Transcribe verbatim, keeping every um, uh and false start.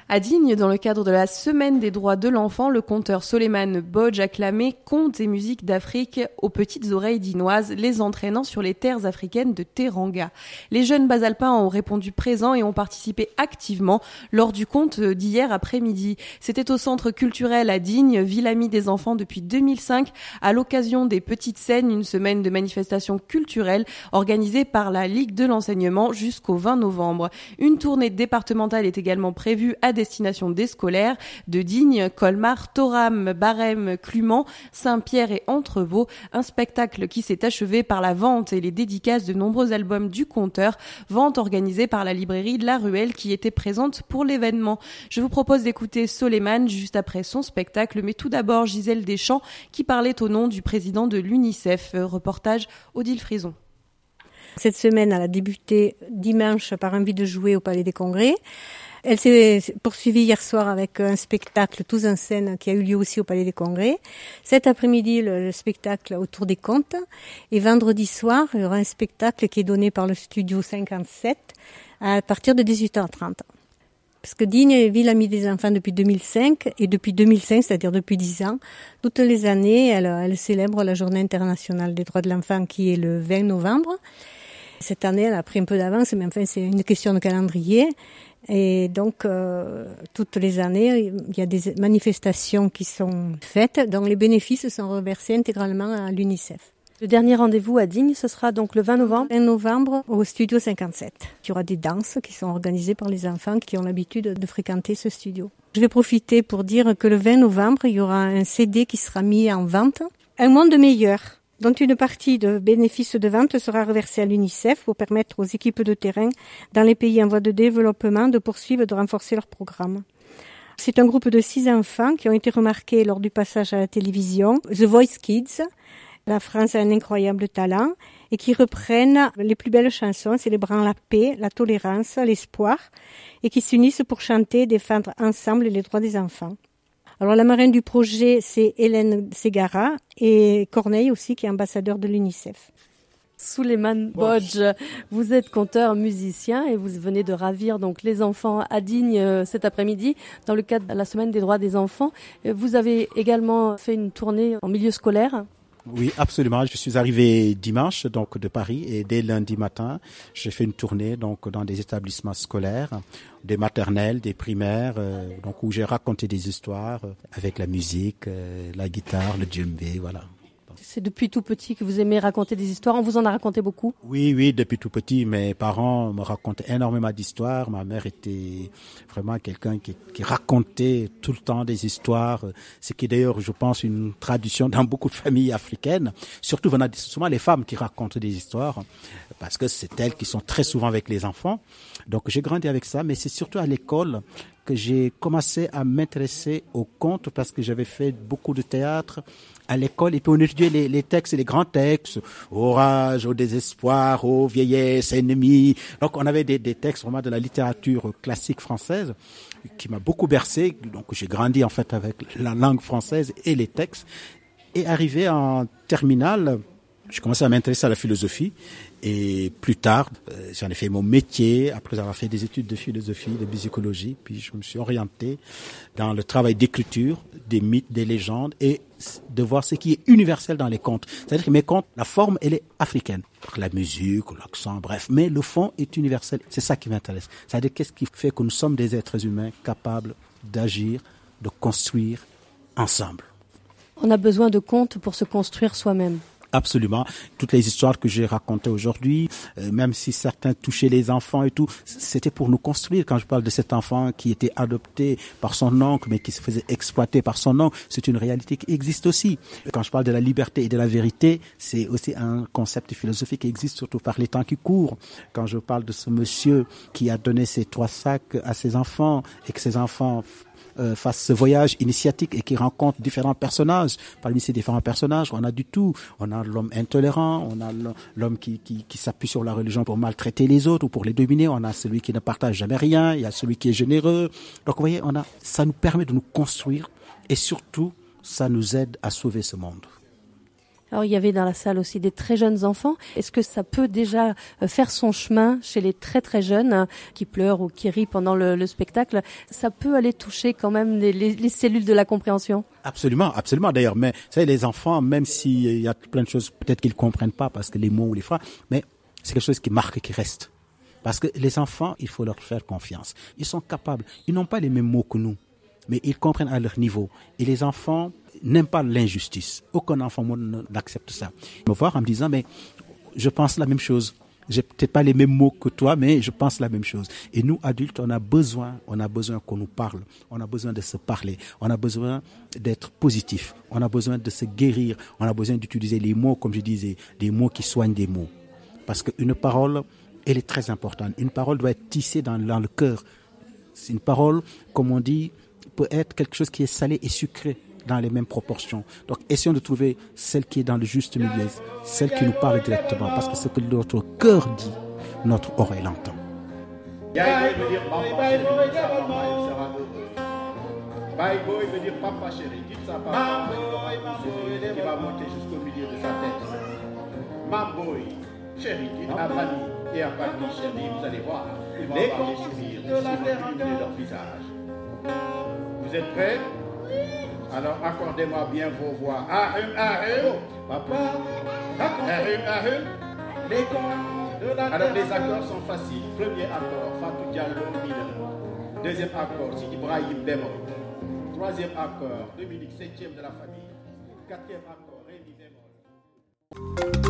À Digne, dans le cadre de la Semaine des droits de l'enfant, le conteur Souleymane Bodj a clamé contes et musiques d'Afrique aux petites oreilles dinoises, les entraînant sur les terres africaines de Teranga. Les jeunes basalpins ont répondu présents et ont participé activement lors du conte d'hier après-midi. C'était au centre culturel à Digne, ville amie des enfants depuis deux mille cinq, à l'occasion des Petites Scènes, une semaine de manifestations culturelles organisée par la Ligue de l'enseignement jusqu'au vingt novembre. Une tournée départementale est également prévue à destination des scolaires de Digne, Colmar, Thorame, Barème, Clumont, Saint-Pierre et Entrevaux. Un spectacle qui s'est achevé par la vente et les dédicaces de nombreux albums du conteur, vente organisée par la librairie La Ruelle qui était présente pour l'événement. Je vous propose d'écouter Souleymane juste après son spectacle, mais tout d'abord Gisèle Deschamps qui parlait au nom du président de l'UNICEF. Reportage Odile Frison. Cette semaine, elle a débuté dimanche par un vide jouet au Palais des Congrès. Elle s'est poursuivie hier soir avec un spectacle Tous en scène qui a eu lieu aussi au Palais des Congrès. Cet après-midi, le, le spectacle autour des contes. Et vendredi soir, il y aura un spectacle qui est donné par le studio cinquante-sept à partir de dix-huit heures trente. Parce que Digne est ville amie des enfants depuis deux mille cinq, et depuis deux mille cinq, c'est-à-dire depuis dix ans, toutes les années, elle, elle célèbre la Journée internationale des droits de l'enfant qui est le vingt novembre. Cette année, elle a pris un peu d'avance, mais enfin, c'est une question de calendrier. Et donc, euh, toutes les années, il y a des manifestations qui sont faites, dont les bénéfices sont reversés intégralement à l'UNICEF. Le dernier rendez-vous à Digne, ce sera donc le vingt novembre. vingt novembre au studio cinquante-sept. Il y aura des danses qui sont organisées par les enfants qui ont l'habitude de fréquenter ce studio. Je vais profiter pour dire que le vingt novembre, il y aura un C D qui sera mis en vente. Un monde meilleur, dont une partie de bénéfices de vente sera reversée à l'UNICEF pour permettre aux équipes de terrain dans les pays en voie de développement de poursuivre et de renforcer leur programme. C'est un groupe de six enfants qui ont été remarqués lors du passage à la télévision, The Voice Kids. La France a un incroyable talent et qui reprennent les plus belles chansons célébrant la paix, la tolérance, l'espoir et qui s'unissent pour chanter et défendre ensemble les droits des enfants. Alors la marraine du projet, c'est Hélène Ségara et Corneille aussi qui est ambassadeur de l'UNICEF. Souleymane Bodj, vous êtes conteur, musicien et vous venez de ravir donc les enfants à Digne euh, cet après-midi dans le cadre de la Semaine des droits des enfants. Vous avez également fait une tournée en milieu scolaire. Oui, absolument. Je suis arrivé dimanche donc de Paris et dès lundi matin, j'ai fait une tournée donc dans des établissements scolaires, des maternelles, des primaires, euh, donc où j'ai raconté des histoires euh, avec la musique, euh, la guitare, le djembé, voilà. C'est depuis tout petit que vous aimez raconter des histoires. On vous en a raconté beaucoup? Oui, oui, depuis tout petit. Mes parents me racontaient énormément d'histoires. Ma mère était vraiment quelqu'un qui, qui racontait tout le temps des histoires. Ce qui est d'ailleurs, je pense, une tradition dans beaucoup de familles africaines. Surtout, venant souvent les femmes qui racontent des histoires parce que c'est elles qui sont très souvent avec les enfants. Donc, j'ai grandi avec ça, mais c'est surtout à l'école que j'ai commencé à m'intéresser aux contes parce que j'avais fait beaucoup de théâtre à l'école et puis on étudiait les, les textes, les grands textes, orage, au désespoir, aux vieillesses, ennemis. Donc on avait des, des textes vraiment de la littérature classique française qui m'a beaucoup bercé. Donc j'ai grandi en fait avec la langue française et les textes. Et arrivé en terminale, j'ai commencé à m'intéresser à la philosophie et plus tard, euh, j'en ai fait mon métier après avoir fait des études de philosophie, de musicologie, puis je me suis orienté dans le travail d'écriture, des mythes, des légendes et de voir ce qui est universel dans les contes. C'est-à-dire que mes contes, la forme, elle est africaine. La musique, l'accent, bref, mais le fond est universel. C'est ça qui m'intéresse. C'est-à-dire qu'est-ce qui fait que nous sommes des êtres humains capables d'agir, de construire ensemble. On a besoin de contes pour se construire soi-même. Absolument. Toutes les histoires que j'ai racontées aujourd'hui, euh, même si certains touchaient les enfants et tout, c'était pour nous construire. Quand je parle de cet enfant qui était adopté par son oncle, mais qui se faisait exploiter par son oncle, c'est une réalité qui existe aussi. Quand je parle de la liberté et de la vérité, c'est aussi un concept philosophique qui existe surtout par les temps qui courent. Quand je parle de ce monsieur qui a donné ses trois sacs à ses enfants et que ses enfants Euh, fasse ce voyage initiatique et qui rencontre différents personnages. Parmi ces différents personnages, on a du tout. On a l'homme intolérant, on a l'homme qui, qui, qui s'appuie sur la religion pour maltraiter les autres ou pour les dominer. On a celui qui ne partage jamais rien. Il y a celui qui est généreux. Donc, vous voyez, on a, ça nous permet de nous construire et surtout, ça nous aide à sauver ce monde. Alors il y avait dans la salle aussi des très jeunes enfants. Est-ce que ça peut déjà faire son chemin chez les très très jeunes hein, qui pleurent ou qui rient pendant le, le spectacle? Ça peut aller toucher quand même les, les, les cellules de la compréhension? Absolument, absolument d'ailleurs. Mais vous savez, les enfants, même s'il y a plein de choses peut-être qu'ils comprennent pas parce que les mots ou les phrases, mais c'est quelque chose qui marque et qui reste. Parce que les enfants, il faut leur faire confiance. Ils sont capables. Ils n'ont pas les mêmes mots que nous, mais ils comprennent à leur niveau. Et les enfants n'aiment pas l'injustice. Aucun enfant n'accepte ça. Ils me voir en me disant, mais je pense la même chose. J'ai peut-être pas les mêmes mots que toi, mais je pense la même chose. Et nous, adultes, on a besoin, on a besoin qu'on nous parle. On a besoin de se parler. On a besoin d'être positif. On a besoin de se guérir. On a besoin d'utiliser les mots, comme je disais, des mots qui soignent des mots. Parce qu'une parole, elle est très importante. Une parole doit être tissée dans, dans le cœur. C'est une parole, comme on dit, peut être quelque chose qui est salé et sucré dans les mêmes proportions. Donc, essayons de trouver celle qui est dans le juste milieu, celle qui nous parle directement, parce que ce que notre cœur dit, notre oreille l'entend. Bye boy veut dire papa chéri, dites ça maman, elle sera heureuse. Bye boy veut dire papa chéri, dites ça papa, qui va monter jusqu'au milieu de sa tête. Mamboy, chéri, dites à Fanny et à Fanny chéri, vous allez voir, ils vont avoir des sourires, des sourires illuminer leur visage. Vous êtes prêts? Alors accordez-moi bien vos voix. Ahum, ahum, papa. Ahum, ahum. Les corps. Alors les accords sont faciles. Premier accord, Fatou Diallo mineur. Deuxième accord, Sidi Ibrahim bémol. Troisième accord, Dominique septième de la famille. Quatrième accord, Rémi bémol.